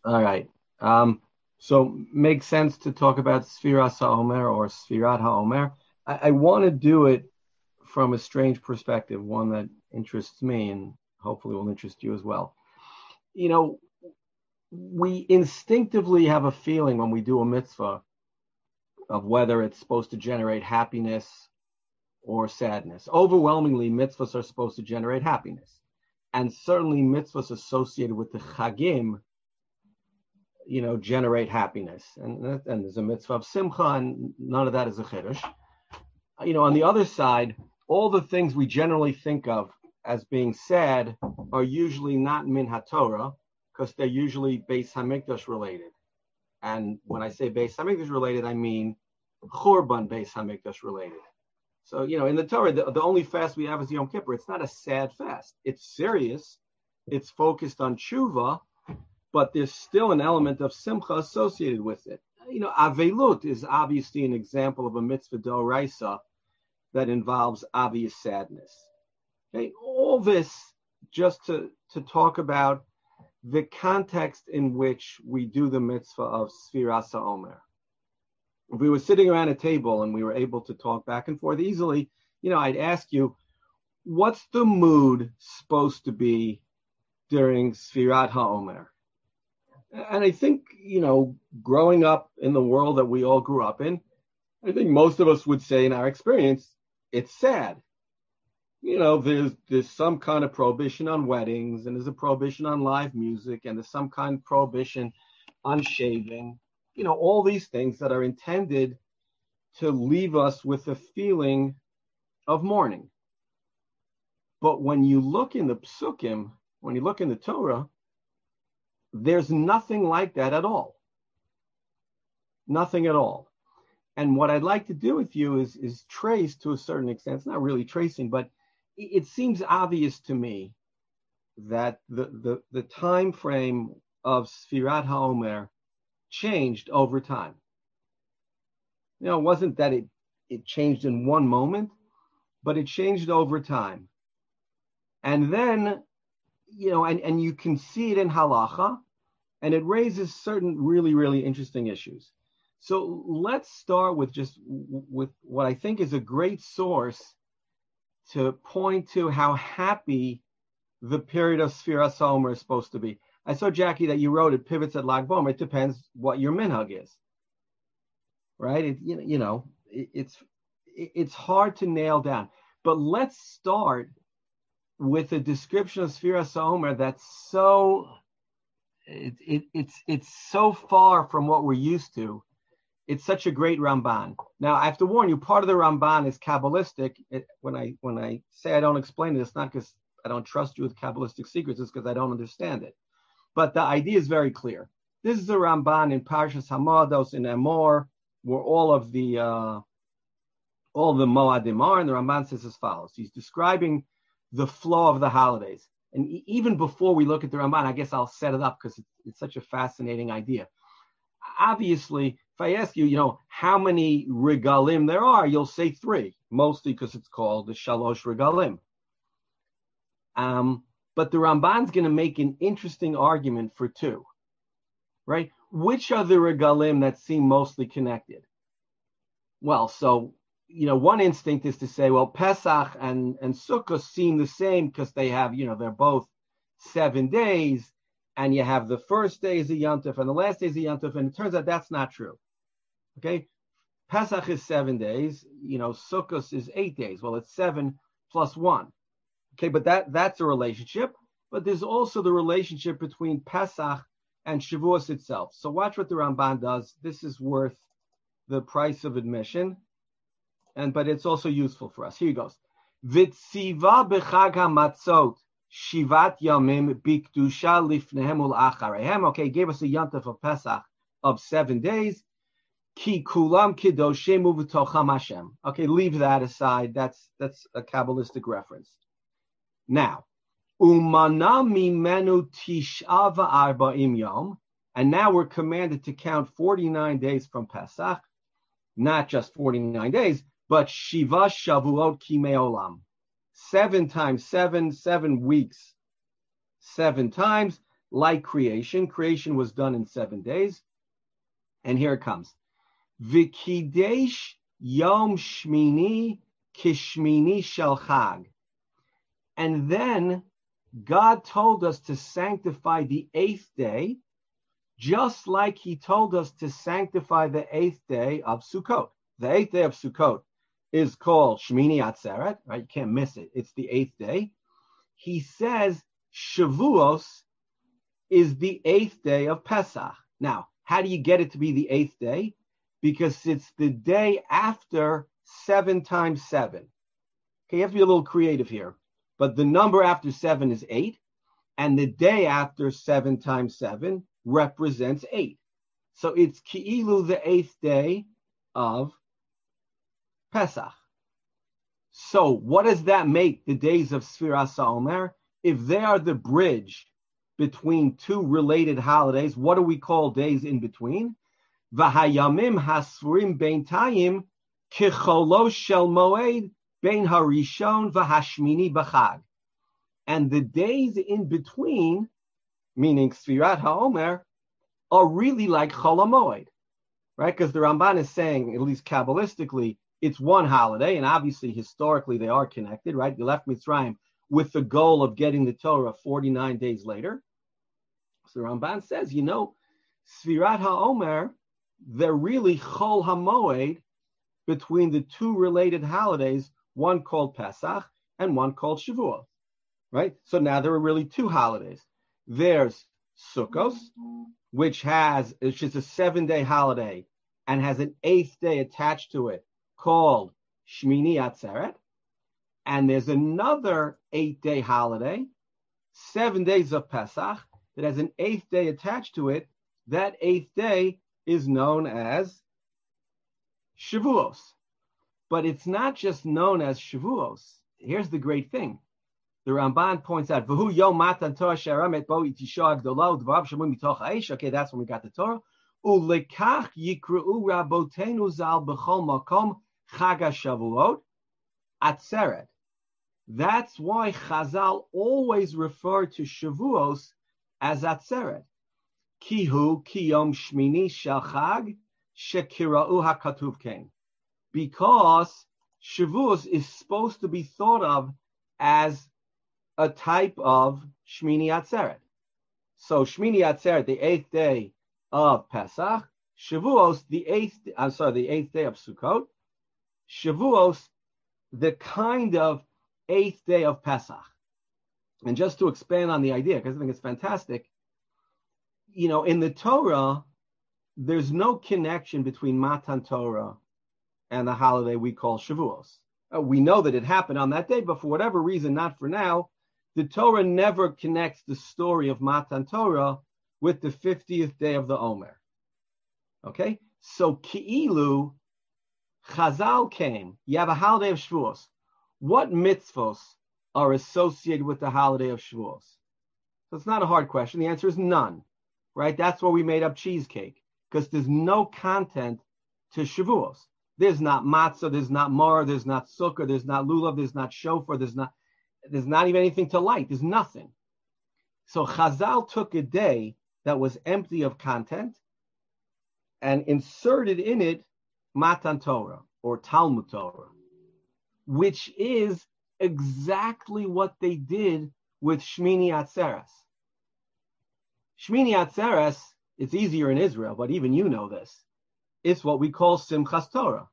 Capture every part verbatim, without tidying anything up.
All right. Um, so makes sense to talk about Sfiras HaOmer or Sfirat HaOmer. I, I want to do it from a strange perspective, one that interests me and hopefully will interest you as well. You know, we instinctively have a feeling when we do a mitzvah of whether it's supposed to generate happiness or sadness. Overwhelmingly, mitzvahs are supposed to generate happiness. And certainly mitzvahs associated with the chagim, you know, generate happiness. And, and there's a mitzvah of simcha, and none of that is a chiddush. You know, on the other side, all the things we generally think of as being sad are usually not min haTorah, because they're usually Beis Hamikdash related. And when I say Beis Hamikdash related, I mean Churban Beis Hamikdash related. So, you know, in the Torah, the, the only fast we have is Yom Kippur. It's not a sad fast. It's serious. It's focused on tshuva, but there's still an element of simcha associated with it. You know, Avelut is obviously an example of a mitzvah d'oraisa that involves obvious sadness. Okay, all this just to, to talk about the context in which we do the mitzvah of Sfiras HaOmer. If we were sitting around a table and we were able to talk back and forth easily, you know, I'd ask you, what's the mood supposed to be during Sfirat HaOmer? And I think, you know, growing up in the world that we all grew up in, I think most of us would say in our experience, it's sad. You know, there's there's some kind of prohibition on weddings, and there's a prohibition on live music, and there's some kind of prohibition on shaving. You know, all these things that are intended to leave us with a feeling of mourning. But when you look in the psukim, when you look in the Torah, there's nothing like that at all. Nothing at all. And what I'd like to do with you is, is trace to a certain extent. It's not really tracing, but it seems obvious to me that the, the, the time frame of Sfirat HaOmer changed over time. You know, it wasn't that it, it changed in one moment, but it changed over time. And then, you know, and, and you can see it in halacha, and it raises certain really, really interesting issues. So let's start with just with what I think is a great source to point to how happy the period of Sfiras HaOmer is supposed to be. I saw, Jackie, that you wrote it pivots at Lag Bomer. It depends what your minhag is, right? It, you know, you know it, it's it, it's hard to nail down. But let's start with a description of Sfiras HaOmer that's so it, it it's it's so far from what we're used to. It's such a great Ramban. Now, I have to warn you, part of the Ramban is Kabbalistic. It, when I when I say I don't explain it, it's not because I don't trust you with Kabbalistic secrets, it's because I don't understand it. But the idea is very clear. This is the Ramban in Parshas Hamados in Emor, where all of the uh, all the Moadim are, and the Ramban says as follows. He's describing the flow of the holidays. And even before we look at the Ramban, I guess I'll set it up because it's, it's such a fascinating idea. Obviously, if I ask you, you know, how many regalim there are, you'll say three, mostly because it's called the Shalosh Regalim. Um, but the Ramban's going to make an interesting argument for two, right? Which are the regalim that seem mostly connected? Well, so, you know, one instinct is to say, well, Pesach and, and Sukkot seem the same because they have, you know, they're both seven days. And you have the first day is a Yontif and the last day is a Yontif, and it turns out that's not true. Okay, Pesach is seven days. You know, Sukkot is eight days. Well, it's seven plus one. Okay, but that that's a relationship. But there's also the relationship between Pesach and Shavuos itself. So watch what the Ramban does. This is worth the price of admission, and but it's also useful for us. Here he goes. Vitziva b'chag hamatzot. Shivat Yamim Bikdusha Lifnehem Ul Acharehem. Okay, gave us a Yontif of Pesach of seven days. Ki Kulam Kidoshem Uv'Tocham Hashem. Okay, leave that aside. That's that's a Kabbalistic reference. Now, Umana Mimenu Tisha V'Arba'im Yom, and now we're commanded to count forty-nine days from Pesach, not just forty-nine days, but Shiva Shavuot Kimei Olam. Seven times seven, seven weeks, seven times. like creation. Creation was done in seven days. And here it comes. V'kidesh yom shmini kishmini shel chag. And then God told us to sanctify the eighth day, just like he told us to sanctify the eighth day of Sukkot. The eighth day of Sukkot is called Shmini Atzeret, right? You can't miss it. It's the eighth day. He says Shavuos is the eighth day of Pesach. Now, how do you get it to be the eighth day? Because it's the day after seven times seven. Okay, you have to be a little creative here. But the number after seven is eight, and the day after seven times seven represents eight. So it's Ki'ilu, the eighth day of Pesach. So what does that make the days of Sfiras HaOmer? If they are the bridge between two related holidays, what do we call days in between? V'hayamim hasfurim beintayim kicholo shel moed bein harishon v'hashmini b'chag. And the days in between, meaning Sfirat HaOmer, are really like Chol HaMoed, right? Because the Ramban is saying, at least Kabbalistically, it's one holiday, and obviously historically they are connected, right? You left Mitzrayim with the goal of getting the Torah forty-nine days later. So the Ramban says, you know, Sfirat HaOmer, they're really Chol HaMoed between the two related holidays, one called Pesach and one called Shavuot, right? So now there are really two holidays. There's Sukkos, which has, which is a seven-day holiday and has an eighth day attached to it called Shmini Atzeret. And there's another eight-day holiday, seven days of Pesach, that has an eighth day attached to it. That eighth day is known as Shavuos. But it's not just known as Shavuos. Here's the great thing. The Ramban points out, V'hu yom matan Torah she'aramet bo itisha agdola u'dvarav shemum mitoch ha'esh. Okay, that's when we got the Torah. U'lekach yikre'u rabotenu zal b'chol makom chag ha'shavuot atzeret. That's why Chazal always refer to Shavuos as atzeret. Kihu kiyom shmini shel chag shekira'u hakatuv kein. Because Shavuos is supposed to be thought of as a type of Shmini Atzeret. So Shmini Atzeret, the eighth day of Pesach, Shavuos, the eighth, I'm sorry, the eighth day of Sukkot, Shavuos, the kind of eighth day of Pesach. And just to expand on the idea, because I think it's fantastic, you know, in the Torah, there's no connection between Matan Torah and the holiday we call Shavuos. Uh, we know that it happened on that day, but for whatever reason, not for now, the Torah never connects the story of Matan Torah with the fiftieth day of the Omer. Okay? So Ki'ilu, Chazal came, you have a holiday of Shavuos. What mitzvos are associated with the holiday of Shavuos? So it's not a hard question. The answer is none, right? That's why we made up cheesecake, because there's no content to Shavuos. There's not matzah, there's not mar, there's not sukkah, there's not lulav, there's not shofar, there's not, there's not even anything to light. There's nothing. So Chazal took a day that was empty of content and inserted in it Matan Torah or Talmud Torah, which is exactly what they did with Shmini Atzeres. Shmini Atzeres, it's easier in Israel, but even you know this. It's what we call Simchas Torah.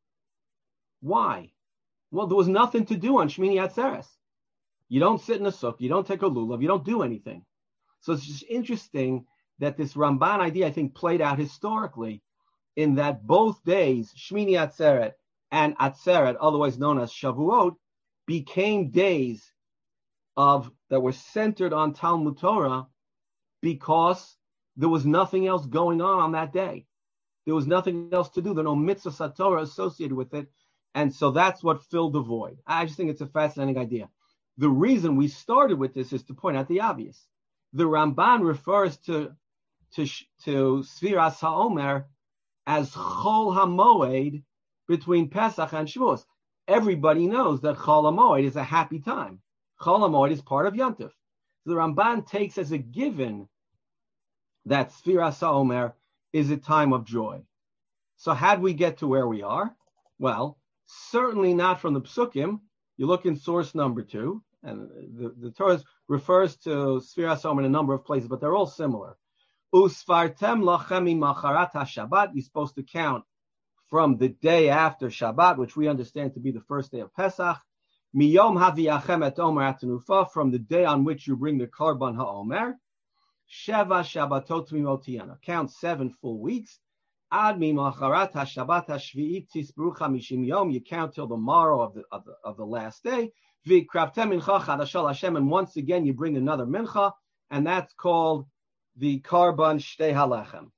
Why? Well, there was nothing to do on Shmini Atzeres. You don't sit in a sukkah, you don't take a lulav, you don't do anything. So it's just interesting that this Ramban idea, I think, played out historically in that both days, Shmini Atzeret and Atzeret, otherwise known as Shavuot, became days of that were centered on Talmud Torah because there was nothing else going on on that day. There was nothing else to do. There were no mitzvahs Torah associated with it. And so that's what filled the void. I just think it's a fascinating idea. The reason we started with this is to point out the obvious. The Ramban refers to, to, to Sfiras HaOmer as Chol HaMoed between Pesach and Shavuos. Everybody knows that Chol HaMoed is a happy time. Chol HaMoed is part of Yom Tov. So the Ramban takes as a given that Sfiras HaOmer is a time of joy. So how do we get to where we are? Well, certainly not from the Psukim. You look in source number two, and the, the Torah refers to Sfiras HaOmer in a number of places, but they're all similar. Usfartem lachem imacharat haShabbat. You're supposed to count from the day after Shabbat, which we understand to be the first day of Pesach. Miyom haviachem et omer atanufa, from the day on which you bring the Karban HaOmer. Sheva Shabbatot mimotiyana. Count seven full weeks. Ad mimacharat haShabbat hashvi'it tisbru chamishim yom. You count till the morrow of the of the, of the last day. V'kraftem mincha chadashal Hashem. And once again, you bring another mincha, and that's called the Karban Shtei Halechem.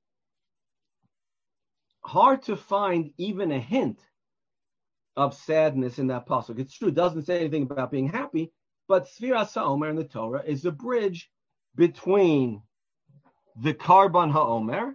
Hard to find even a hint of sadness in that pasuk. It's true, it doesn't say anything about being happy, but Sfiras HaOmer in the Torah is a bridge between the Karban HaOmer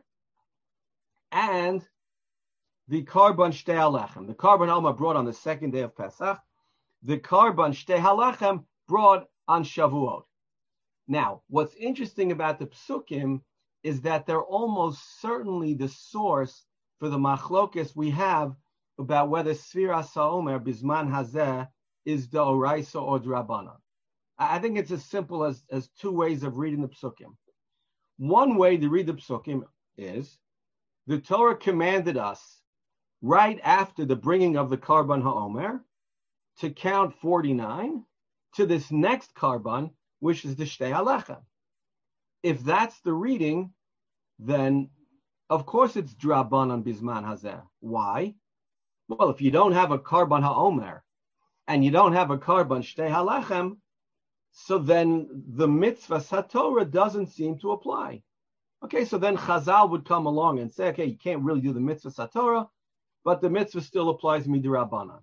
and the Karban Shtei Halechem. The Karban HaOmer brought on the second day of Pesach. The Karban Shtei Halechem brought on Shavuot. Now, what's interesting about the Psukim is that they're almost certainly the source for the machlokas we have about whether Sfiras HaOmer Bizman Hazeh is the Oraisa or Drabanan. I think it's as simple as, as two ways of reading the Psukim. One way to read the Psukim is the Torah commanded us right after the bringing of the Karban HaOmer to count forty-nine to this next Karban, which is the Shtei Halechem. If that's the reading, then of course it's Drabanan Bizman Hazeh. Why? Well, if you don't have a Karban HaOmer and you don't have a Karban Shtei Halechem, so then the mitzvah HaTorah doesn't seem to apply. Okay, so then Chazal would come along and say, okay, you can't really do the mitzvah HaTorah, but the mitzvah still applies midrabanan.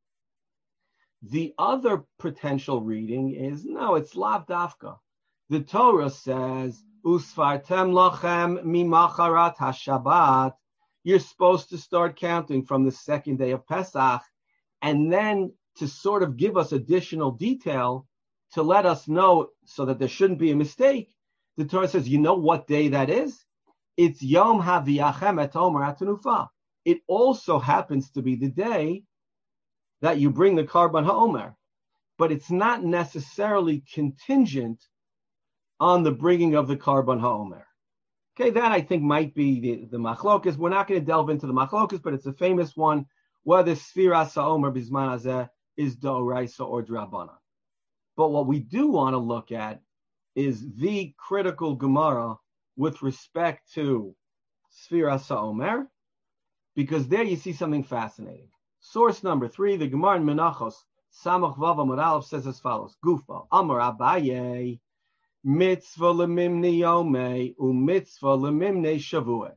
The other potential reading is, no, it's lav dafka. The Torah says, Usfartem lachem mimacharat haShabbat. You're supposed to start counting from the second day of Pesach, and then to sort of give us additional detail to let us know so that there shouldn't be a mistake. The Torah says, you know what day that is? It's Yom Haviachem et Omer Atanufa. It also happens to be the day that you bring the Karban HaOmer, but it's not necessarily contingent on the bringing of the Karban HaOmer. Okay, that I think might be the, the machlokas. We're not going to delve into the machlokas, but it's a famous one, whether Sfiras HaOmer Bizman Hazeh is D'Oraisa or D'Rabbanan. But what we do want to look at is the critical Gemara with respect to Sfiras HaOmer, because there you see something fascinating. Source number three, the Gemara in Menachos, Samach Vav Amud Aleph, says as follows: Gufa, Amar Abaye, Mitzvah lemimne yomei, u mitzvah lemimne shavue.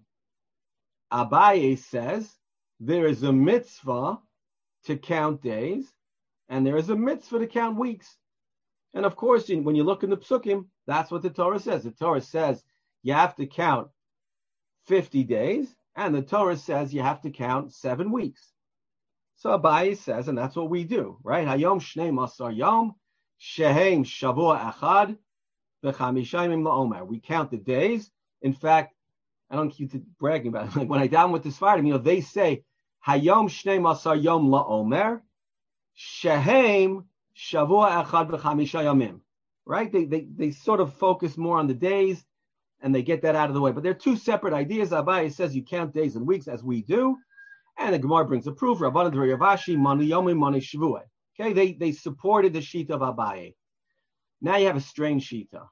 Abaye says there is a mitzvah to count days, and there is a mitzvah to count weeks. And of course, when you look in the Psukim, that's what the Torah says. The Torah says you have to count fifty days, and the Torah says you have to count seven weeks. So Abaye says, and that's what we do, right? Hayom shnei masar yom, shehem shavua echad, v'chamishaymim la'omer. We count the days. In fact, I don't keep bragging about it. Like when I down with the Sfardim, you know, they say Hayom shnei masar yom la'omer, shehem shavua echad v'chamisha yomim. Right? They, they they sort of focus more on the days, and they get that out of the way. But they're two separate ideas. Abaye says you count days and weeks as we do. And the Gemara brings a proof. Rabbanan Ravashi, Mani Yomi, Mani Shavua. Okay, they, they supported the Shita of Abaye. Now you have a strange Shita.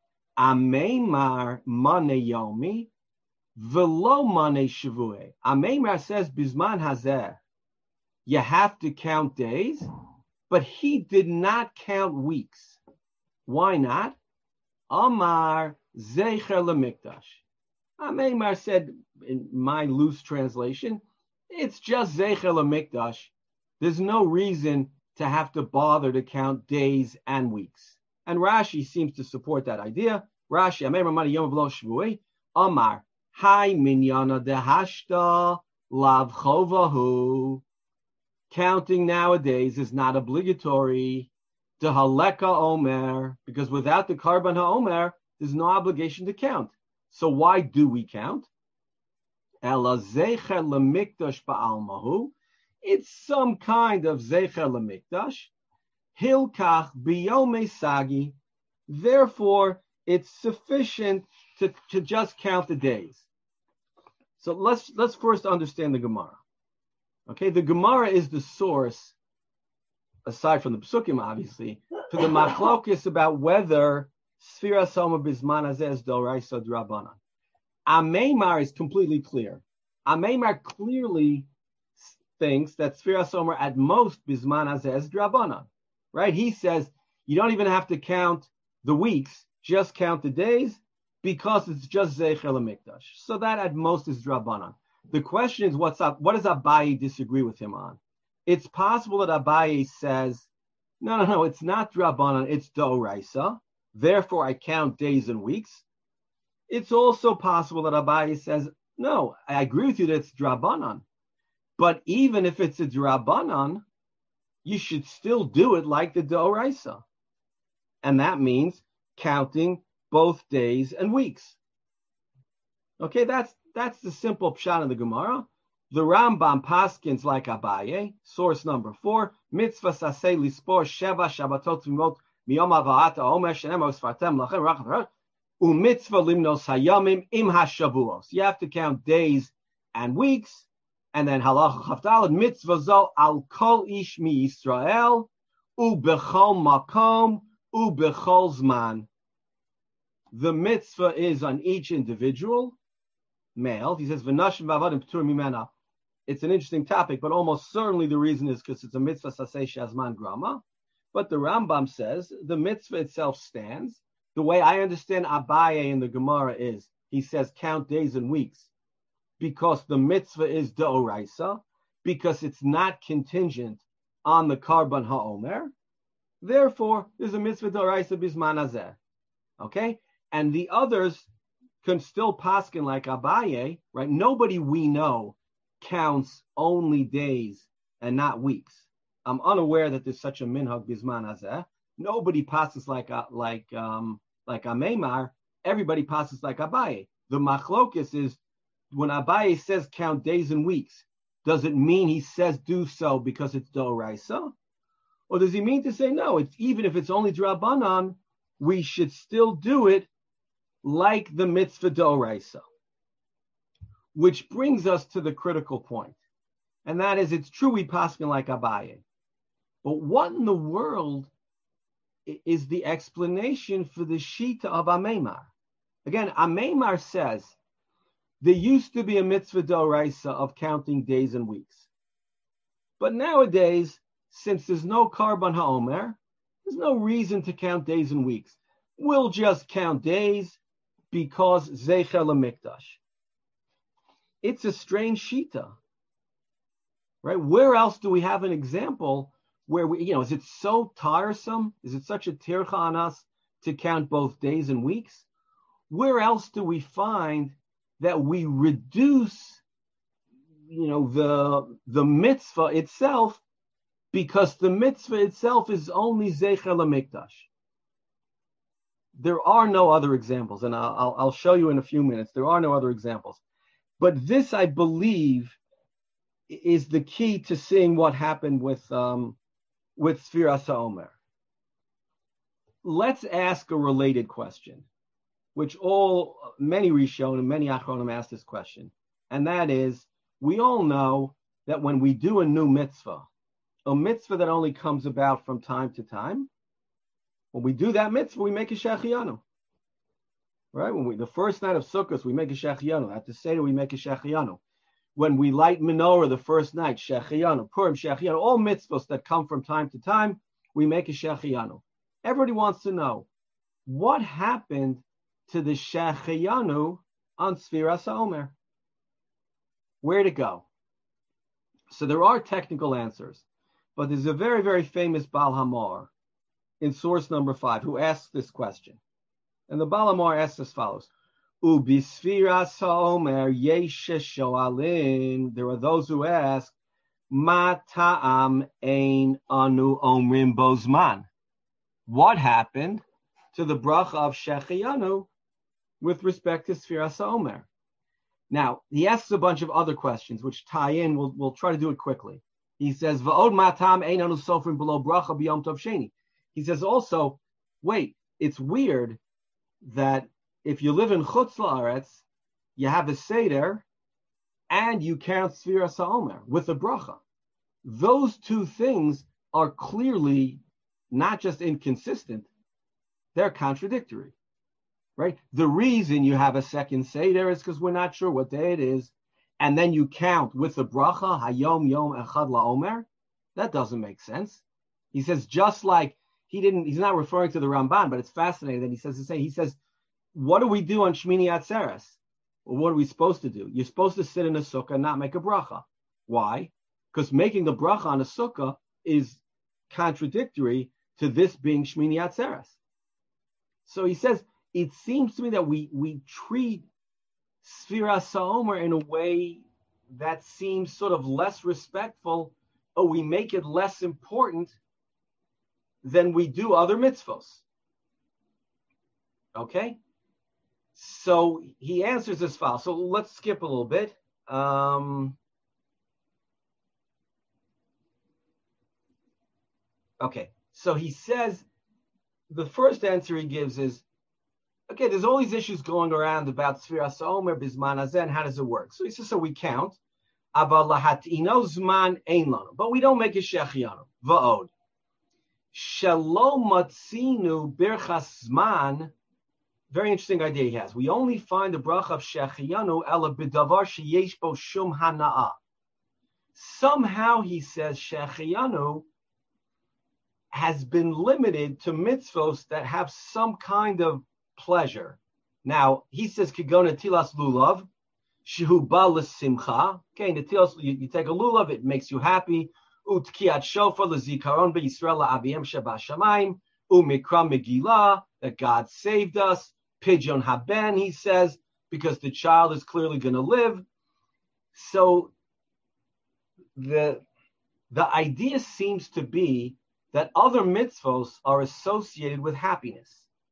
Ameimar Mani Yomi, Velo Mani Shavua. Ameimar says, Bizman Hazeh, you have to count days, but he did not count weeks. Why not? Amar Zecher LeMikdash. Ameimar said, in my loose translation, it's just Zeichel HaMikdash. There's no reason to have to bother to count days and weeks. And Rashi seems to support that idea. Rashi, Amar Mani Yom V'lo Shvuei, Amar, Hai Minyana Dehashta Lav Chovahu. Counting nowadays is not obligatory. Dehaleka Omer, because without the Karban HaOmer, there's no obligation to count. So why do we count? Ela zecher lemikdash ba'almahu. It's some kind of zecher lemikdash. Hilkach biyome sagi. Therefore, it's sufficient to, to just count the days. So let's let's first understand the Gemara. Okay, the Gemara is the source, aside from the Psukim, obviously, to the machlokes about whether Sfiras Omer Bisman Hazeh is Doraisa Drabanan. Ameimar is completely clear. Ameimar clearly thinks that Sfiras Omer at most Bisman Hazeh is Drabanan. Right? He says you don't even have to count the weeks, just count the days, because it's just Zeicher LeMikdash. So that at most is Drabanan. The question is, what's up? What does Abaye disagree with him on? It's possible that Abaye says, no, no, no, it's not Drabanan, it's Doraisa. Therefore, I count days and weeks. It's also possible that Abaye says, no, I agree with you that it's Drabanan. But even if it's a Drabanan, you should still do it like the Doraisa. And that means counting both days and weeks. Okay, that's that's the simple pshat of the Gemara. The Rambam paskins like Abaye, source number four, mitzvah saseh lispor sheva shabbatot tzimot miyom avaat haomer shenemar sfartem lachem rachat u'mitzvah limnos hayamim im hashavuos. You have to count days and weeks, and then halacha chavdalad mitzvah zo al kol ish mi Yisrael u'bechol makom u'bechol zman. The mitzvah is on each individual male. He says v'nashim v'avadim p'tur mimena. It's an interesting topic, but almost certainly the reason is because it's a mitzvah saseh shazman grama. But the Rambam says the mitzvah itself stands. The way I understand Abaye in the Gemara is he says count days and weeks because the mitzvah is deoraisa, because it's not contingent on the karban ha'omer. Therefore, there's a mitzvah deoraisa bisman hazeh. Okay? And the others can still paskin like Abaye, right? Nobody we know counts only days and not weeks. I'm unaware that there's such a minhag bisman hazeh. Nobody passes like like um, like Ameimar. Everybody passes like Abaye. The machlokes is when Abaye says count days and weeks, does it mean he says do so because it's doraisa, or does he mean to say no? It's even if it's only drabanan, we should still do it like the mitzvah doraisa. Which brings us to the critical point, and that is, it's true we paskin like Abaye, but what in the world is the explanation for the shita of Ameimar? Again, Ameimar says there used to be a mitzvah doraisa of counting days and weeks, but nowadays, since there's no karban ha'omer, there's no reason to count days and weeks. We'll just count days because zeicher lemikdash. It's a strange shita, right? Where else do we have an example where we, you know, is it so tiresome? Is it such a tircha on us to count both days and weeks? Where else do we find that we reduce, you know, the the mitzvah itself because the mitzvah itself is only zeicher lemikdash? There are no other examples, and I'll, I'll show you in a few minutes. There are no other examples. But this, I believe, is the key to seeing what happened with um, with Sfiras HaOmer. Let's ask a related question, which all many Rishonim and many Achronim ask this question, and that is, we all know that when we do a new mitzvah, a mitzvah that only comes about from time to time, when we do that mitzvah, we make a shechianu. Right? When we, the first night of Sukkot, we make a shechianu. At the Seder, we make a shechianu. When we light menorah the first night, shechianu, Purim, shechianu, all mitzvahs that come from time to time, we make a shechianu. Everybody wants to know, what happened to the shechianu on Sfiras HaOmer? Where'd it go? So there are technical answers, but there's a very, very famous Baal Hamor in source number five who asks this question. And the Baal Hamor asks as follows: Ubisfiras HaOmer yesh shoalin. There are those who ask, Ma ta'am ein anu omrim bozman. What happened to the bracha of shechianu with respect to Sfiras HaOmer. Now, he asks a bunch of other questions, which tie in. We'll, we'll try to do it quickly. He says, V'od matam ein anu sofrim below bracha b'yom tov sheni. He says also, wait, it's weird that if you live in Chutz La'aretz, you have a Seder, and you count Sfiras HaOmer with a bracha. Those two things are clearly not just inconsistent, they're contradictory, right? The reason you have a second Seder is because we're not sure what day it is, and then you count with the bracha, Hayom Yom Echad LaOmer. That doesn't make sense. He says, just like he didn't, he's not referring to the Ramban, but it's fascinating that he says the same. He says, what do we do on Shmini Atzeres? Well, what are we supposed to do? You're supposed to sit in a sukkah and not make a bracha. Why? Because making the bracha on a sukkah is contradictory to this being Shmini Atzeres. So he says, it seems to me that we, we treat Sfiras HaOmer in a way that seems sort of less respectful, or we make it less important than we do other mitzvos. Okay? So he answers as follows. So let's skip a little bit. Um, okay, so he says, the first answer he gives is, okay, there's all these issues going around about Sfiras HaOmer, Bizman Hazen, how does it work? So he says, so we count, Aval lahatino zman ein lanu, but we don't make a shechianu. Va'od. Shalom matzinu birchas zman. Very interesting idea he has. We only find the bracha of shechianu ela b'davar sheyesh bo shum hana'ah. Somehow he says shechianu has been limited to mitzvos that have some kind of pleasure. Now, he says, Kigona tilas lulav, shehu ba l'simcha. Okay, netilas, you, you take a lulav, it makes you happy. Utkiyat shofar l'zikaron be'Yisrael la'aviyem sheba shamayim. Umikra megillah, that God saved us. Pidyon haben, he says, because the child is clearly going to live. So the, the idea seems to be that other mitzvos are associated with happiness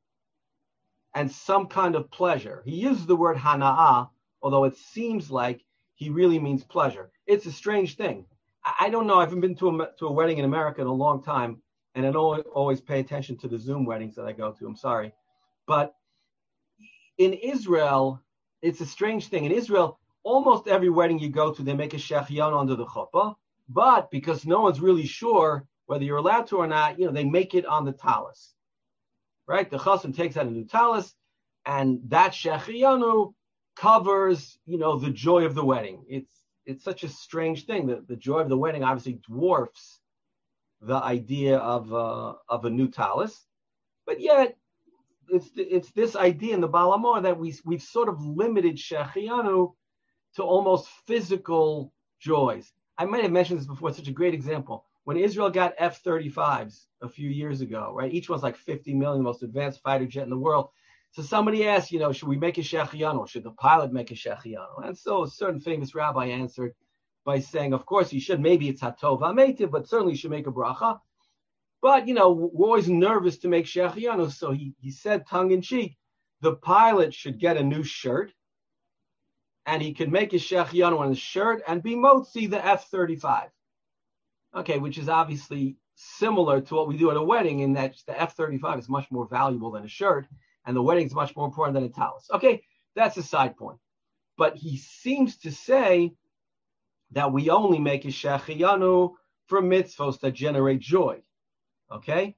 and some kind of pleasure. He uses the word hana'ah, although it seems like he really means pleasure. It's a strange thing. I, I don't know. I haven't been to a, to a wedding in America in a long time, and I don't always pay attention to the Zoom weddings that I go to. I'm sorry. But in Israel, it's a strange thing. In Israel, almost every wedding you go to, they make a shechianu under the chuppah, but because no one's really sure whether you're allowed to or not, you know, they make it on the talis, right? The chassan takes out a new talis, and that shechianu covers, you know, the joy of the wedding. It's it's such a strange thing that the joy of the wedding obviously dwarfs the idea of uh, of a new talis, but yet it's it's this idea in the Baal HaMaor that we we've sort of limited shechianu to almost physical joys. I might have mentioned this before. It's such a great example. When Israel got F thirty-fives a few years ago, right? Each one's like fifty million, most advanced fighter jet in the world. So somebody asked, you know, should we make a shechianu? Should the pilot make a shechianu? And so a certain famous rabbi answered by saying, of course you should. Maybe it's hatov hametiv, but certainly you should make a bracha. But, you know, we're always nervous to make shechianu. So he, he said, tongue in cheek, the pilot should get a new shirt, and he could make a shechianu on his shirt and be motzi the F thirty-five. Okay, which is obviously similar to what we do at a wedding in that the F thirty-five is much more valuable than a shirt, and the wedding is much more important than a talis. Okay, that's a side point. But he seems to say that we only make a shechianu for mitzvos that generate joy. Okay?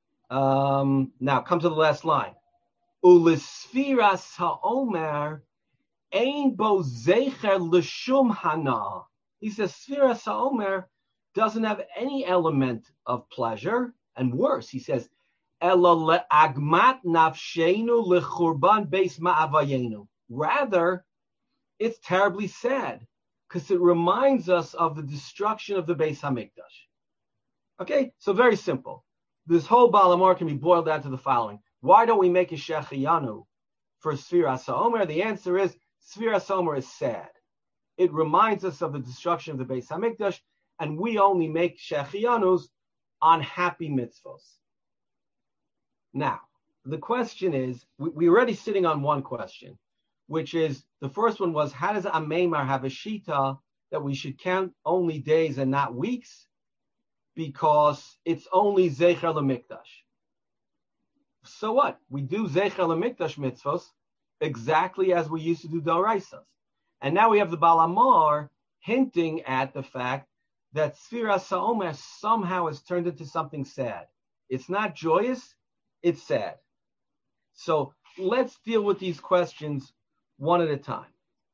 Um, now, come to the last line. U'lisfiras ha'omer ein bo zecher l'shum hana. He says, Sfiras ha'omer doesn't have any element of pleasure, and worse, he says, Ela le'agmat nafshenu lechurban beis ma'avayenu. Rather, it's terribly sad, because it reminds us of the destruction of the Beis Hamikdash. Okay, so very simple. This whole Baal HaMaor can be boiled down to the following. Why don't we make a shechianu for Sfiras ha'omer? The answer is, Sfiras ha'omer is sad. It reminds us of the destruction of the Beis Hamikdash, and we only make shechianus on happy mitzvos. Now, the question is, we, we're already sitting on one question, which is, the first one was, how does Ameimar have a shita that we should count only days and not weeks? Because it's only Zecher LeMikdash. So what? We do Zecher LeMikdash mitzvos exactly as we used to do Doraisas. And now we have the Baal Amar hinting at the fact that Sfiras Ha'omer somehow has turned into something sad. It's not joyous, it's sad. So let's deal with these questions one at a time.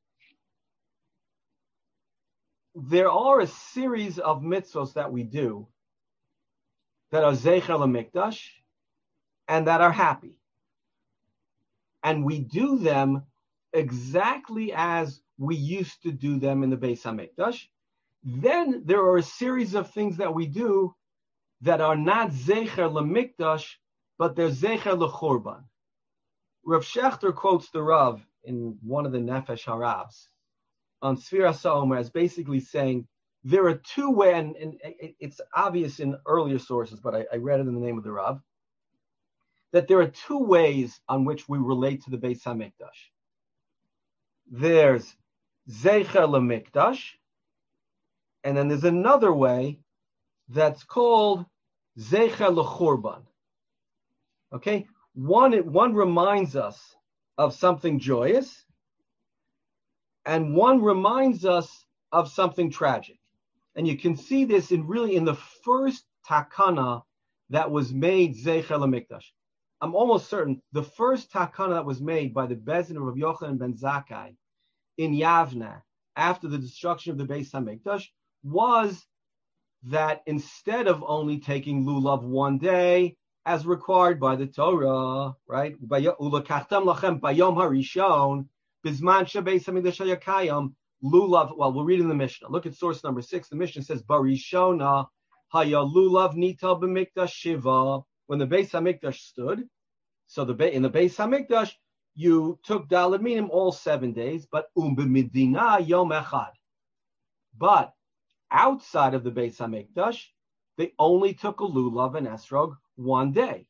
There are a series of mitzvos that we do that are Zecher LeMikdash and that are happy. And we do them exactly as we used to do them in the Beis HaMikdash. Then there are a series of things that we do that are not Zecher LeMikdash, but they're Zecher LeChurban. Rav Shechter quotes the Rav in one of the Nefesh Harabs on Sfiras HaOmer as basically saying there are two ways, and, and it's obvious in earlier sources, but I, I read it in the name of the Rav, that there are two ways on which we relate to the Beis HaMikdash. There's Zecher LeMikdash, and then there's another way that's called Zecher LeChurban. Okay? One, one reminds us of something joyous, and one reminds us of something tragic. And you can see this in really in the first takana that was made Zecher LeMikdash. I'm almost certain the first takana that was made by the Bezdin of Rabbi Yochanan ben Zakkai in Yavna after the destruction of the Beis HaMikdash was that instead of only taking lulav one day as required by the Torah, right? Ulakachtam lachem bayom harishon bizman shebeis HaMikdash hayakayim lulav. Well, we'll read in the Mishnah. Look at source number six. The Mishnah says barishona haya lulav nita b'mikdash shiva. When the Beis HaMikdash stood, so the in the Beis HaMikdash, you took Daled Minim all seven days, but um b'midina yom echad. But outside of the Beis HaMikdash, they only took a lulav and esrog one day.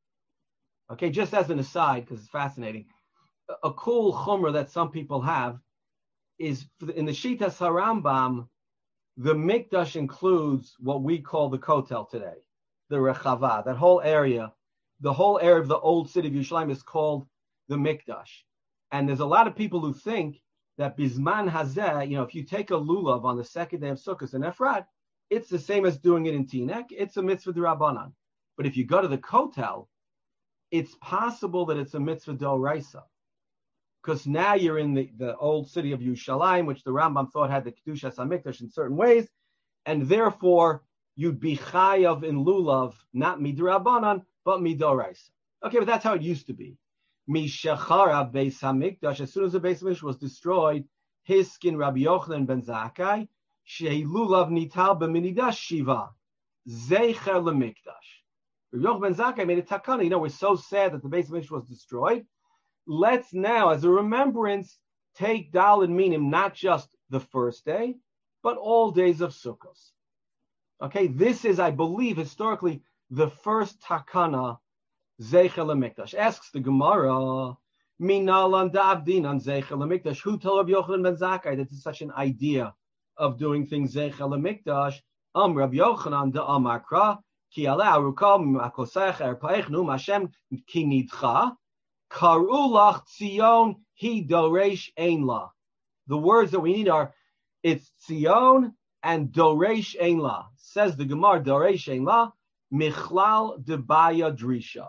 Okay, just as an aside, because it's fascinating, a, a cool chumrah that some people have is in the Shitas HaRambam, the Mikdash includes what we call the Kotel today, the Rechava, that whole area, the whole area of the old city of Yerushalayim is called the Mikdash. And there's a lot of people who think that Bizman Hazeh, you know, if you take a lulav on the second day of Sukkot and Efrat, it's the same as doing it in Tinek. It's a mitzvah d'Rabbanan. But if you go to the Kotel, it's possible that it's a mitzvah d'Oraisa. Because now you're in the, the old city of Yerushalayim, which the Rambam thought had the Kedushas HaMikdash in certain ways, and therefore you'd be chayav in lulav, not midrabanan, but midoraisa. Okay, but that's how it used to be. Mishachara Beis HaMikdash, as soon as the Beis HaMikdash was destroyed, his skin Rabbi Yochanan ben Zakkai, shei lulav nital b'minidash shiva, zecher lemikdash. Rabbi Yochanan ben Zakkai made a takana. You know, we're so sad that the Beis HaMikdash was destroyed. Let's now, as a remembrance, take Daled Minim not just the first day, but all days of Sukkot. Okay, this is, I believe, historically, the first takana, Zecher LeMikdash. Asks the Gemara, Minalan Davdin on Zecher LeMikdash. Who told Rabbi Yochanan ben Zakkai that it's such an idea of doing things Zecher LeMikdash? Am Rabbi Yochanan da Amakra, Ki ale arukam akosech erpaech num Hashem ki nidcha, karu lach Tzion hi doresh ein la. The words that we need are, it's Tzion and doresh ein la. Says the Gemara, doresh ein la, michlal debaya drisha.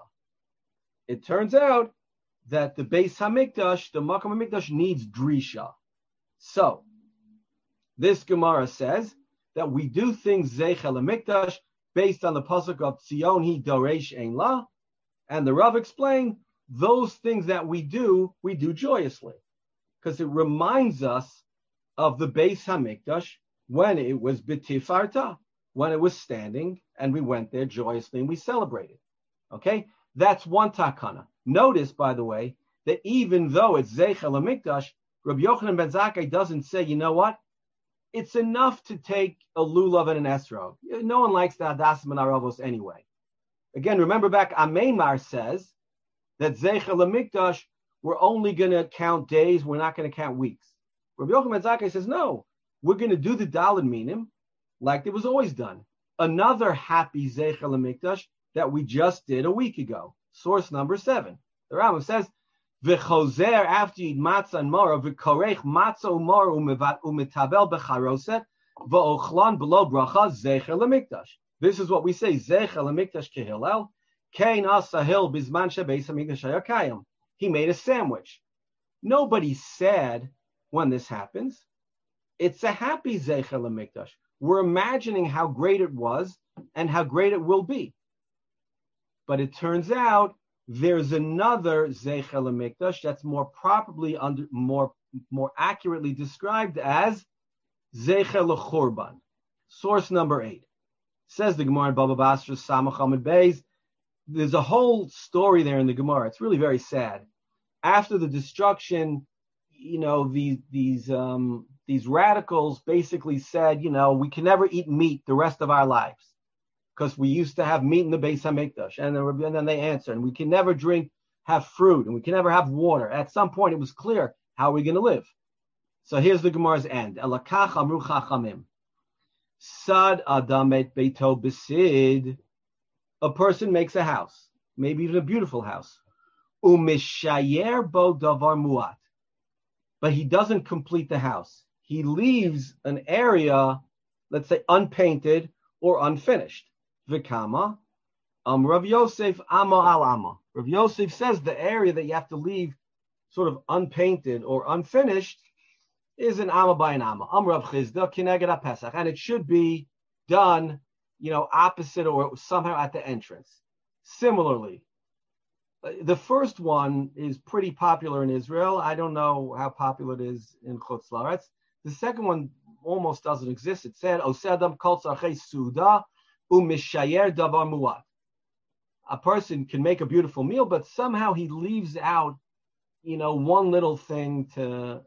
It turns out that the Beis HaMikdash, the Makom HaMikdash, needs drisha. So, this Gemara says that we do things Zecher LeMikdash based on the pasuk of Tzion hi doresh ein la, and the Rav explained those things that we do, we do joyously, because it reminds us of the Beis HaMikdash when it was b'tifarta, when it was standing, and we went there joyously and we celebrated. Okay, that's one takana. Notice, by the way, that even though it's Zecher LeMikdash, Rabbi Yochanan ben Zakkai doesn't say, you know what? It's enough to take a lulav and an esrog. No one likes the hadasim and aravos anyway. Again, remember back, Ameimar says that Zeicher L'Mikdash, we're only going to count days, we're not going to count weeks. Rabbi Yochanan ben Zakkai says, no, we're going to do the Daled Minim like it was always done. Another happy Zeicher L'Mikdash that we just did a week ago. Source number seven. The Rambam says, V'chozer after yid matzah and mora, v'korech matzah umora umetabel becharoset, v'ochlan below bracha Zeicher L'Mikdash. This is what we say, Zeicher L'Mikdash kehillel, kein asahil bizman shebeis hamikdash hayakayim. He made a sandwich. Nobody's sad when this happens. It's a happy Zeicher L'Mikdash. We're imagining how great it was and how great it will be. But it turns out there's another Zeicher L'Mikdash that's more properly under, more, more accurately described as Zeicher L'Churban. Source number eight. Says the Gemara in Baba Basra Samach Amud Beis. There's a whole story there in the Gemara. It's really very sad. After the destruction, you know, these these um, these radicals basically said, you know, we can never eat meat the rest of our lives because we used to have meat in the Beis Hamikdash, and then, and then they answered, and we can never drink, have fruit, and we can never have water. At some point, it was clear how are we going to live. So here's the Gemara's end. Elakach amru chachamim. Sad adam et beito besid. A person makes a house, maybe even a beautiful house. Umishayer bo davar muat. But he doesn't complete the house. He leaves an area, let's say, unpainted or unfinished. Vikama. Um, Rav Yosef Amma al Amma. Rav Yosef says the area that you have to leave sort of unpainted or unfinished is an Amma by an Amma. Am Rav Chizda Kineged Pesach. And it should be done, you know, opposite or somehow at the entrance. Similarly, the first one is pretty popular in Israel. I don't know how popular it is in Chutz La'aretz. The second one almost doesn't exist. It said, Osedam kol tzarchei suda u'mishayer davar muat. A person can make a beautiful meal, but somehow he leaves out, you know, one little thing to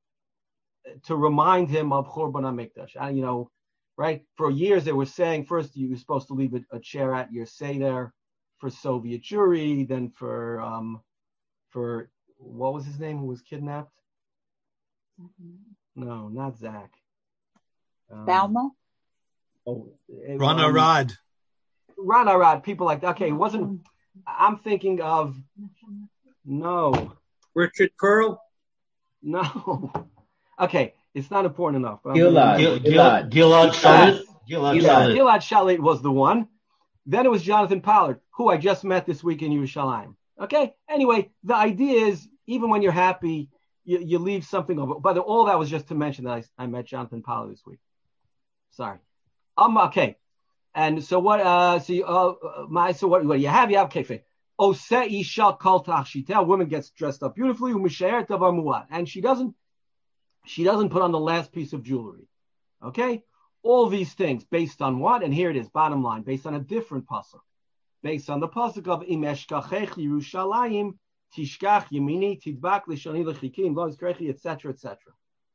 to remind him of Churban HaMikdash. Uh, you know, right? For years they were saying first you were supposed to leave a, a chair at your Seder for Soviet Jewry, then for um, for what was his name who was kidnapped? Mm-hmm. No, not Zach. Um, Balma? Oh, Ron um, Arad. Ron Arad, people like that. Okay, it wasn't. I'm thinking of no. Richard Pearl? No. Okay, it's not important enough. Gilad. Gilad. Gilad Shalit. Gilad Shalit. Gilad Shalit was the one. Then it was Jonathan Pollard, who I just met this week in Yerushalayim. Okay? Anyway, the idea is, even when you're happy, you, you leave something over. But all that was just to mention that I, I met Jonathan Pollard this week. Sorry. Um, okay. And so what, uh, so, you, uh, my, so what, what do you have? You have kefir. Oseh isha kol tachshita. A woman gets dressed up beautifully, u'mishayer davar muat. And she doesn't, she doesn't put on the last piece of jewelry. Okay? All these things based on what? And here it is, bottom line, based on a different pasuk. Based on the pasuk of Im eshkachech Yerushalayim, tishkach yemini, tidbak lishoni lechikim, lo yizkrechi, et cetera, et cetera.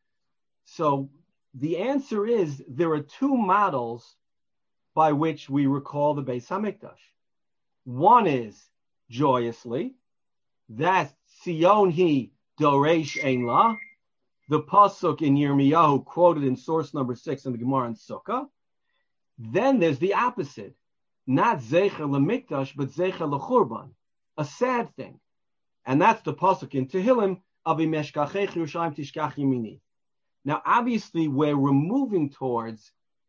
So the answer is there are two models by which we recall the Beis Hamikdash. One is joyously, that's Sion hi doresh ein la, the pasuk in Yirmiyahu quoted in source number six in the Gemara and Sukkah. Then there's the opposite, not Zeicher L'Mikdash, but Zeicher L'Churban, a sad thing. And that's the pasuk in Tehillim, Avi Meshkachech Yerushalayim Tishkach Yemini. Now, obviously, where we're moving towards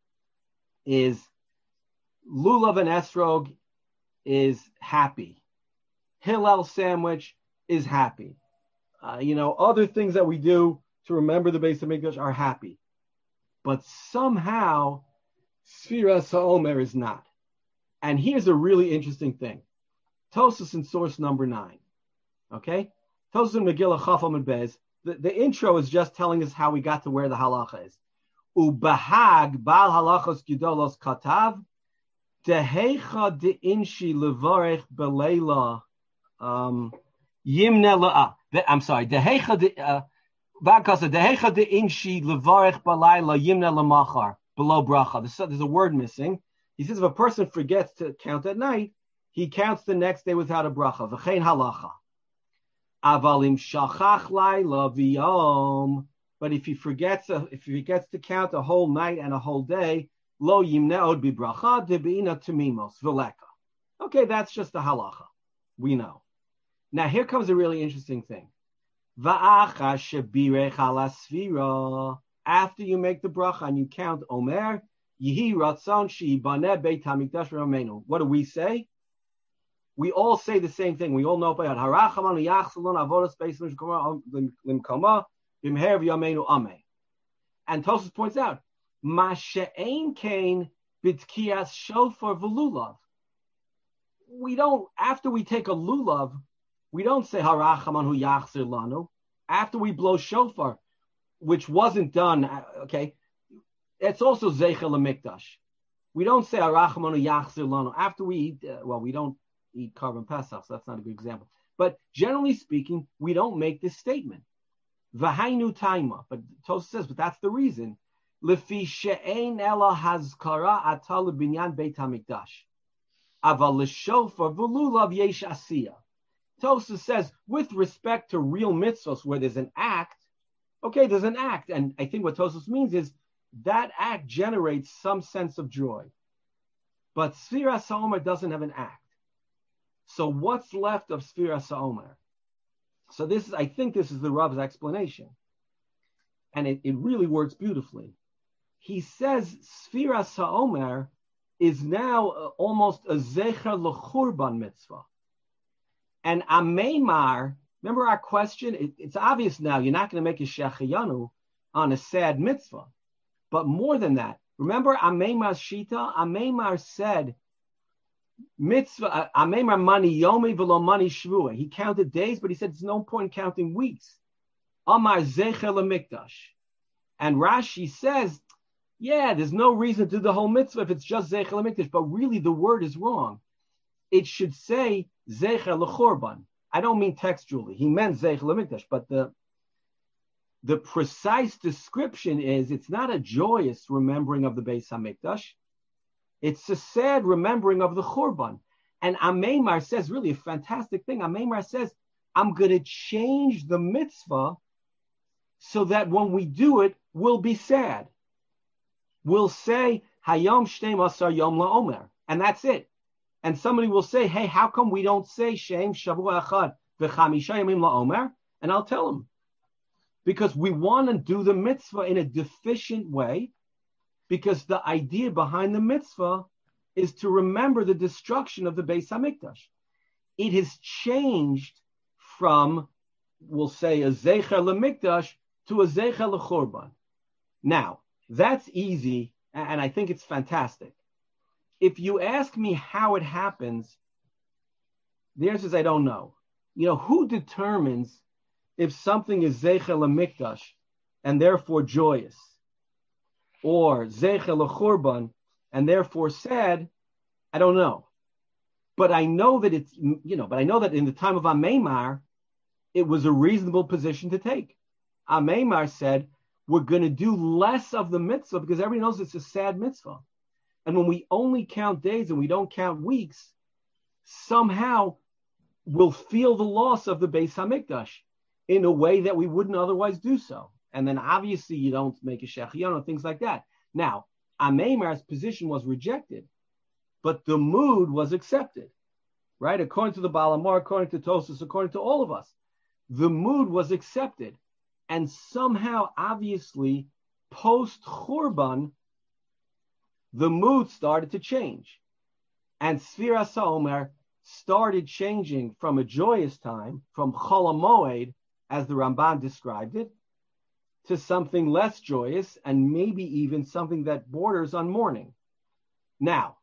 is Lulav and Esrog is happy. Hillel sandwich is happy. Uh, you know, other things that we do to remember the Beis Hamikdash are happy. But somehow, Sfiras HaOmer is not. And here's a really interesting thing. Tosas in source number nine. Okay? Tosas in Megillah Chaf Amud Beis. The, the intro is just telling us how we got to where the halacha is. Ubahag bal halachos gedolos katav dehecha de inshi levarech beleila um yimne la. I'm sorry. Dehecha de vakasa dehecha de inshi levarech belayla yimne lamachar below bracha. There's, there's a word missing. He says if a person forgets to count at night, he counts the next day without a bracha. V'chein halacha. Avalim shachach laila v'yom. But if he forgets, a, if he forgets to count a whole night and a whole day, lo yimneod bibracha debeina tamimos v'leka. Okay, that's just the halacha. We know. Now here comes a really interesting thing. Va'acha shebirech ala sfira. After you make the bracha and you count Omer, Yihi Ratzon She'ibaneh Beit HaMikdash Ramenu. What do we say? We all say the same thing. We all know about Harachaman Yachsalon Avodas Beis Limkama Bimher V'Yamenu Ameh. And Tosfos points out, Masha'ein Kain B'Tkias Shofar V'Lulav. We don't, after we take a lulav, we don't say Harachaman Hu Yachzir Lanu. After we blow shofar, which wasn't done, okay, it's also Zeichel HaMikdash. We don't say Arachmanu Yachzir Lanu. After we eat, uh, well, we don't eat Karban Pesach, so that's not a good example. But generally speaking, we don't make this statement. V'hainu Taima. But Tosfos says, but that's the reason. Lefi she'ein ela hazkara atal binyan Beit HaMikdash. Aval l'shofar v'lulav yesh asiyah. Tosfos says, with respect to real mitzvahs where there's an act, okay, there's an act. And I think what Tosfos means is that act generates some sense of joy. But Sfiras HaOmer doesn't have an act. So what's left of Sfiras HaOmer? So this is, I think this is the Rav's explanation. And it, it really works beautifully. He says Sfiras HaOmer is now uh, almost a Zecher L'Churban mitzvah. And Ameimar, remember our question? It, it's obvious now, you're not going to make a Shechayanu on a sad mitzvah. But more than that, remember Ameimar's Shita? Ameimar said, mitzvah, Ameimar mani yomi v'lo mani shvua. He counted days, but he said, there's no point counting weeks. Amar Zecher L'Mikdash. And Rashi says, yeah, there's no reason to do the whole mitzvah if it's just Zecher L'Mikdash. But really, the word is wrong. It should say Zecher L'Chorban. I don't mean textually. He meant Zecher L'Mikdash, but the the precise description is it's not a joyous remembering of the Beis HaMikdash. It's a sad remembering of the Chorban. And Ameimar says really a fantastic thing. Ameimar says, I'm going to change the mitzvah so that when we do it, we'll be sad. We'll say, Hayom Shteim Asar Yom LaOmer. And that's it. And somebody will say, hey, how come we don't say Shem Shavua Echad V'chamisha Yomim LaOmer? And I'll tell them. Because we want to do the mitzvah in a deficient way, because the idea behind the mitzvah is to remember the destruction of the Beis HaMikdash. It has changed from, we'll say, a Zecher LeMikdash to a Zecher LeChorban. Now, that's easy, and I think it's fantastic. If you ask me how it happens, the answer is I don't know. You know, who determines if something is Zecher LeMikdash and therefore joyous, or Zecher LeChorban and therefore sad? I don't know. But I know that it's, you know, but I know that in the time of Ameimar, it was a reasonable position to take. Ameimar said, we're going to do less of the mitzvah because everybody knows it's a sad mitzvah. And when we only count days and we don't count weeks, somehow we'll feel the loss of the Beis HaMikdash in a way that we wouldn't otherwise do so. And then obviously you don't make a shechion, things like that. Now, Ameimar's position was rejected, but the mood was accepted, right? According to the Baal Amor, according to Tosfos, according to all of us, the mood was accepted. And somehow, obviously, post-Churban, the mood started to change. And Sfiras HaOmer started changing from a joyous time, from Chol HaMoed, as the Ramban described it, to something less joyous and maybe even something that borders on mourning. Now,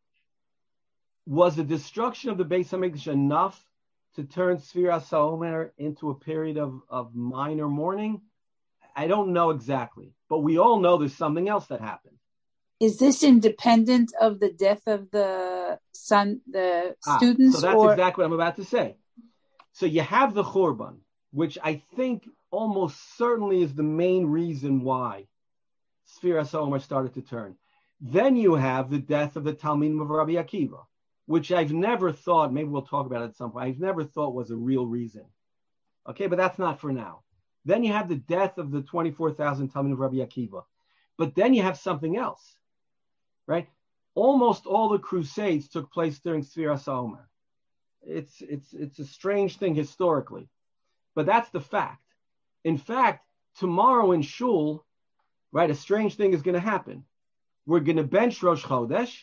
was the destruction of the Beis HaMikdash enough to turn Sfiras HaOmer into a period of, of minor mourning? I don't know exactly, but we all know there's something else that happened. Is this independent of the death of the son, the ah, students? So that's or... exactly what I'm about to say. So you have the Churban, which I think almost certainly is the main reason why Sfiras HaOmer started to turn. Then you have the death of the Talmidim of Rabbi Akiva. which I've never thought, maybe we'll talk about it at some point, I've never thought was a real reason. Okay, but that's not for now. Then you have the death of the twenty-four thousand Talmidim of Rabbi Akiva. But then you have something else, right? Almost all the Crusades took place during Sfiras HaOmer. It's, it's, it's a strange thing historically, but that's the fact. In fact, tomorrow in Shul, right, a strange thing is going to happen. We're going to bench Rosh Chodesh,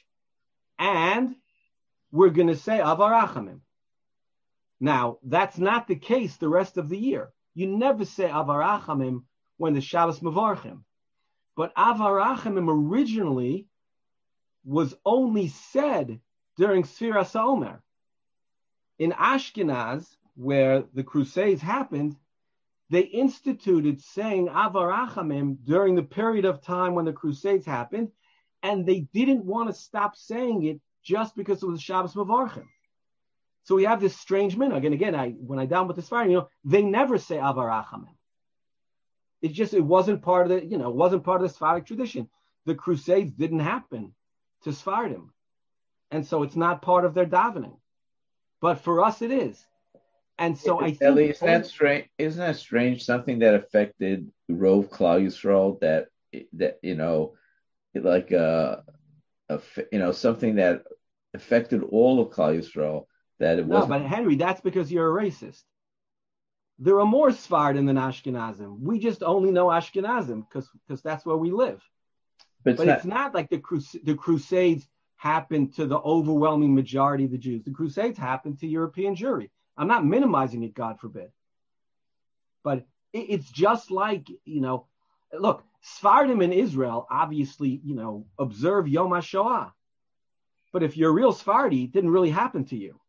and we're going to say Avar Achamim. Now, that's not the case the rest of the year. You never say Avar Achamim when the Shabbos Mevarchim. But Avar Achamim originally was only said during Sfiras HaOmer. In Ashkenaz, where the Crusades happened, they instituted saying Avar Achamim during the period of time when the Crusades happened, and they didn't want to stop saying it just because it was Shabbos Mevarchim. So we have this strange minhag. And again, I when I down with this fire, you know, they never say Avar Achamim. It just it wasn't part of the, you know, it wasn't part of the Sephardic tradition. The Crusades didn't happen to Sephardim, and so it's not part of their davening. But for us, it is. And so I think Ellie, isn't that strange? Isn't that strange? Something that affected Rov Klal Yisrael, that that you know, like a, a you know something that affected all of Klal Yisrael. That it no, but Henry, that's because you're a racist. There are more Sephardim than Ashkenazim. We just only know Ashkenazim because because that's where we live. But, but it's, not, it's not like the crus- the Crusades happened to the overwhelming majority of the Jews. The Crusades happened to European Jewry. I'm not minimizing it, God forbid. But it, it's just like, you know, look, Sephardim in Israel obviously, you know, observe Yom HaShoah. But if you're a real Sephardi, it didn't really happen to you.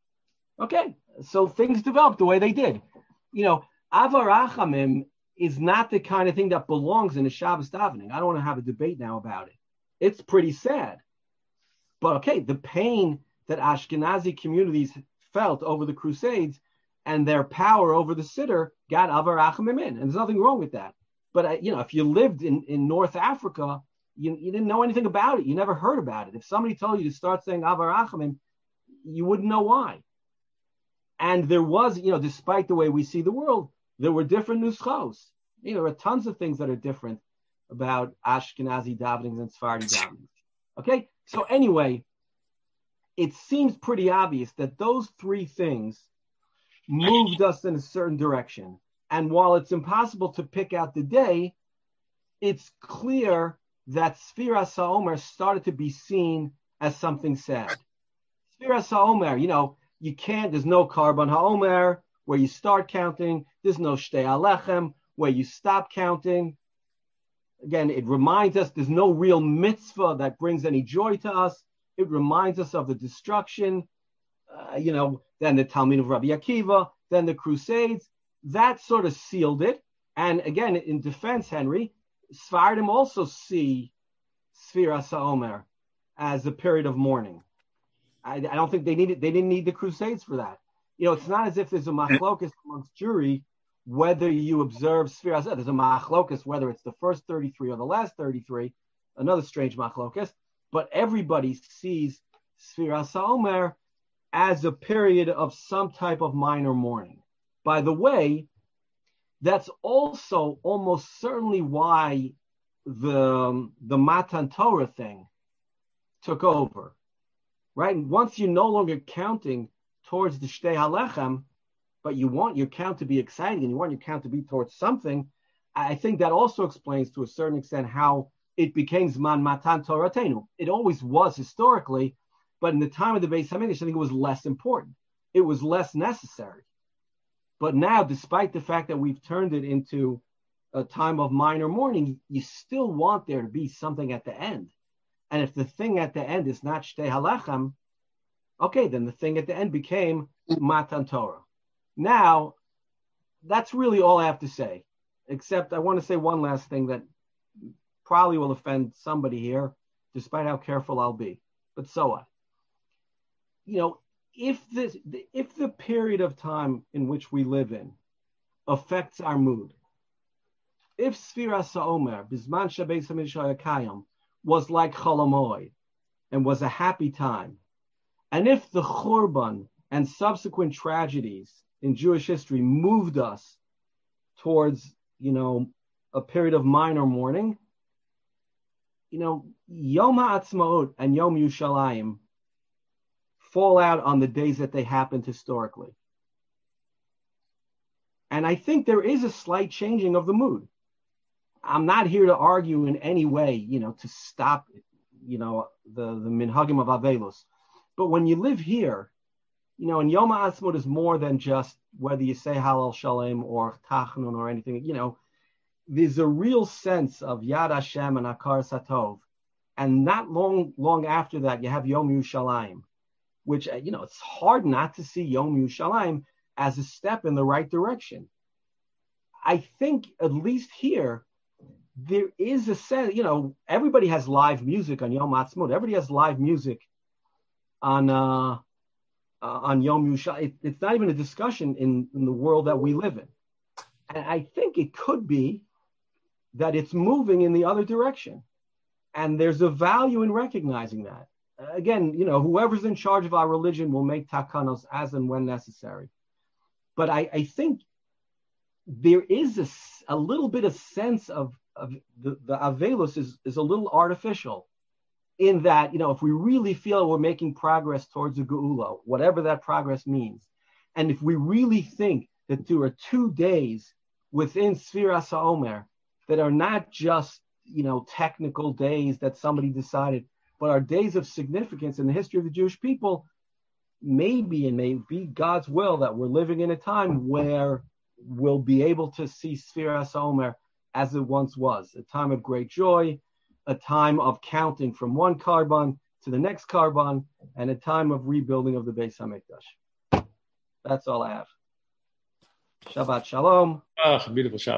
Okay, so things developed the way they did. You know, Avar Achamim is not the kind of thing that belongs in a Shabbos davening. I don't want to have a debate now about it. It's pretty sad. But okay, the pain that Ashkenazi communities felt over the Crusades and their power over the Siddur got Avar Achamim in, and there's nothing wrong with that. But, uh, you know, if you lived in, in North Africa, you, you didn't know anything about it. You never heard about it. If somebody told you to start saying Avar Achamim, you wouldn't know why. And there was, you know, despite the way we see the world, there were different nuschos. You know, there are tons of things that are different about Ashkenazi davenings and Sephardi davenings. Okay? So anyway, it seems pretty obvious that those three things moved us in a certain direction. And while it's impossible to pick out the day, it's clear that Sfiras HaOmer started to be seen as something sad. Sfiras HaOmer, you know, you can't, there's no Karban HaOmer where you start counting. There's no Shtei Alechem where you stop counting. Again, it reminds us there's no real mitzvah that brings any joy to us. It reminds us of the destruction, uh, you know, then the Talmud of Rabbi Akiva, then the Crusades. That sort of sealed it. And again, in defense, Henry, Sephardim also see Sfiras HaOmer as a period of mourning. I, I don't think they needed, they didn't need the Crusades for that. You know, it's not as if there's a machlokas amongst Jewry whether you observe Sfiras. There's a machlokas whether it's the first thirty-three or the last thirty-three, another strange machlokas. But everybody sees Sfiras HaOmer as a period of some type of minor mourning. By the way, that's also almost certainly why the, the Matan Torah thing took over, right? And once you're no longer counting towards the Shtei Halechem, but you want your count to be exciting and you want your count to be towards something, I think that also explains to a certain extent how it became Zman Matan Toratenu. It always was historically, but in the time of the Beis HaMikdash, I think it was less important. It was less necessary. But now, despite the fact that we've turned it into a time of minor mourning, you still want there to be something at the end. And if the thing at the end is not Shtei Halechem, okay, then the thing at the end became Matan Torah. Now, that's really all I have to say, except I want to say one last thing that probably will offend somebody here, despite how careful I'll be. But so what? You know, if this, if the period of time in which we live in affects our mood, if Sfiras HaOmer, Bizman Shabeis HaMidrash HaKayim, was like Chol Hamoed and was a happy time, And if the Churban and subsequent tragedies in Jewish history moved us towards, you know, a period of minor mourning, you know, Yom HaAtzmaut and Yom Yerushalayim fall out on the days that they happened historically. And I think there is a slight changing of the mood. I'm not here to argue in any way, you know, to stop, you know, the, the minhagim of Avelos. But when you live here, you know, and Yom HaAtzmaut is more than just whether you say Halal Shalem or Tachnun or anything, you know, there's a real sense of Yad Hashem and Akar Satov. And not long, long after that, you have Yom Yerushalayim, which, you know, it's hard not to see Yom Yerushalayim as a step in the right direction. I think, at least here, there is a sense, you know, everybody has live music on Yom HaAtzmaut. Everybody has live music on uh, uh, on Yom Yerushalayim. It, it's not even a discussion in, in the world that we live in. And I think it could be that it's moving in the other direction. And there's a value in recognizing that. Again, you know, whoever's in charge of our religion will make takanos as and when necessary. But I, I think there is a, a little bit of sense of, of the, the Avelos is, is a little artificial in that, you know, if we really feel we're making progress towards a Geula, whatever that progress means, and if we really think that there are two days within Sfiras HaOmer that are not just, you know, technical days that somebody decided, but are days of significance in the history of the Jewish people, maybe, and may be God's will, that we're living in a time where we'll be able to see Sfiras HaOmer as it once was, a time of great joy, a time of counting from one Karban to the next Karban, and a time of rebuilding of the Beis HaMikdash. That's all I have. Shabbat Shalom. Ah, beautiful Shabbat.